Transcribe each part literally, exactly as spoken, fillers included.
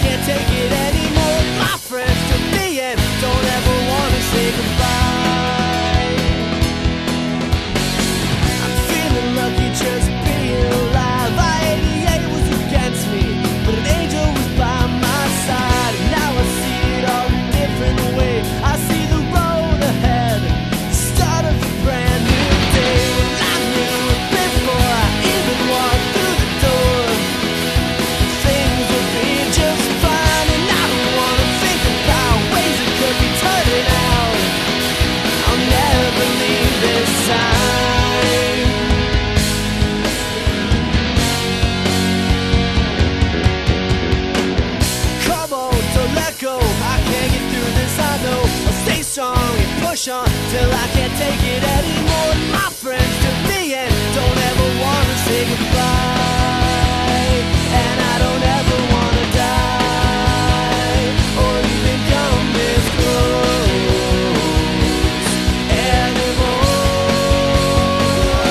can't take it anymore. My friends to the end, don't ever wanna say goodbye. I'm feeling lucky just being alive. I eighty-eight was against me, but an angel was by my side. And now I see it all a different way. I see the road ahead, start of a brand new day. When I knew it before I even walked through the door, things would be just fine. And I don't wanna think about ways it could be turning out. I'll never leave this side. Come on, don't let go. I can't get through this, I know. I'll stay strong and push on till I can't take it anymore. My friends to the end, don't ever wanna say goodbye. And I don't ever wanna die or even come this close anymore.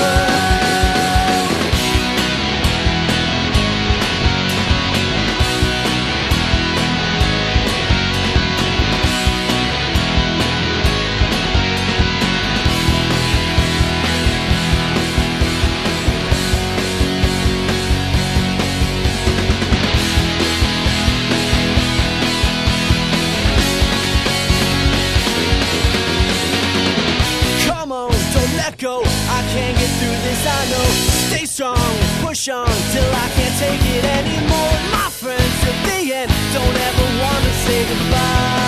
Come on, don't let go. I can't get through this, I know. Stay strong, push on till I can't take it anymore. My friends to the end, don't ever wanna say goodbye.